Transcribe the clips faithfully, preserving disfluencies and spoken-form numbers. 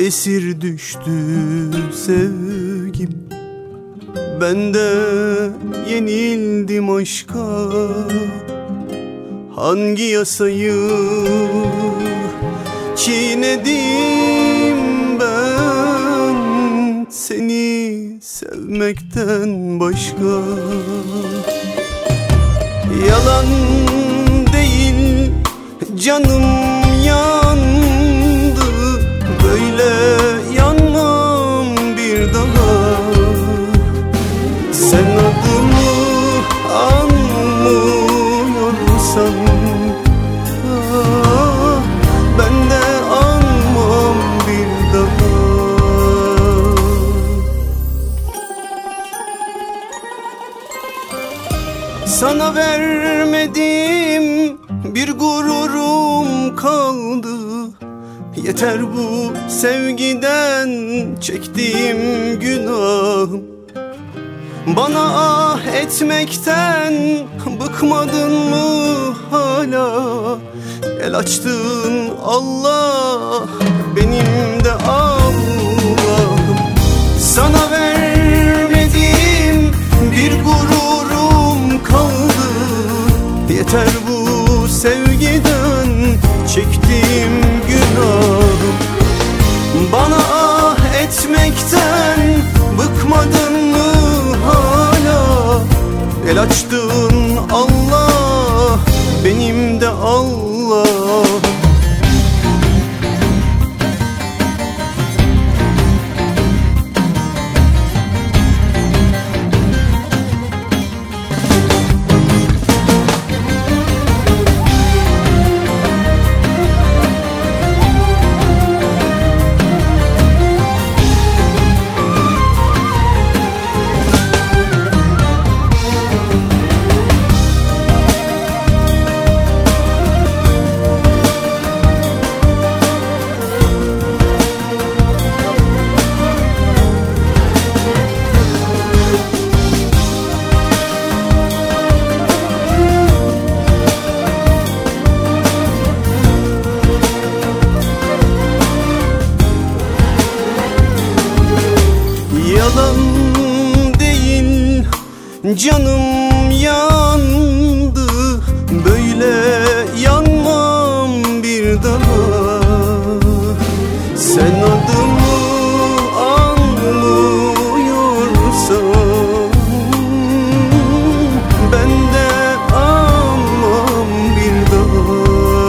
esir düştü sevgim. Ben de yenildim aşka. Hangi yasayı çiğnedim ben seni sevmekten başka? Yalan değil canım yandı, böyle yanmam bir daha. Sen adımı anmıyorsan ah, ben de anmam bir daha. Sana vermediğim bir gururum kaldı. Yeter bu sevgiden çektiğim günahım. Bana ah etmekten bıkmadın mı hala? El açtın Allah, benim de Allah'ım. Sana vermediğim bir gururum kaldı. Yeter bu sevgiden çektiğim günahım. Bana ah etmekten bıkmadın mı hala? El açtın Allah, benim de Allah'ım. Yalan değil canım yandı, böyle yanmam bir daha. Sen adımı anmıyorsan ben de anmam bir daha.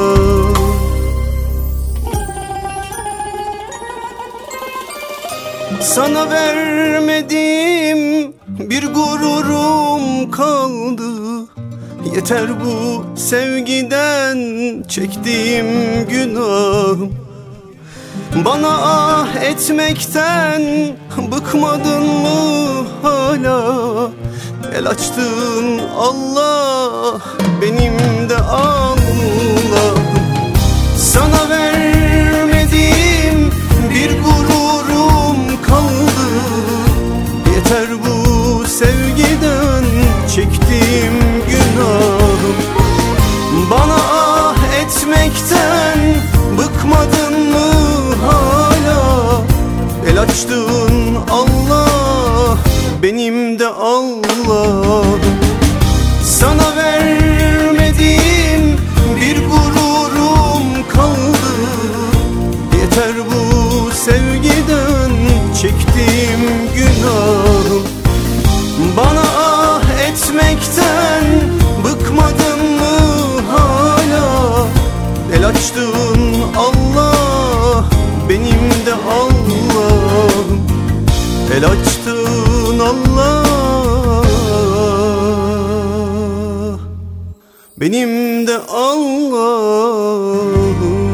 Sana vermediğim bir gururum kaldı. Yeter bu sevgiden çektiğim günahım. Bana ah etmekten bıkmadın mı hala? El açtın Allah, benim de Allah'ım. Sana vermediğim bir gururum kaldı. Yeter bu sevgiden çektiğim günahım. Bana ah etmekten bıkmadın mı hala? El açtın Allah, benim de Allah'ım. Sana vermediğim bir gururum kaldı. Yeter bu sevgiden çektiğim günahım. Bana ah etmekten bıkmadın mı hala? El açtın Allah, benim de Allah'ım. El açtın Allah, benim de Allah'ım.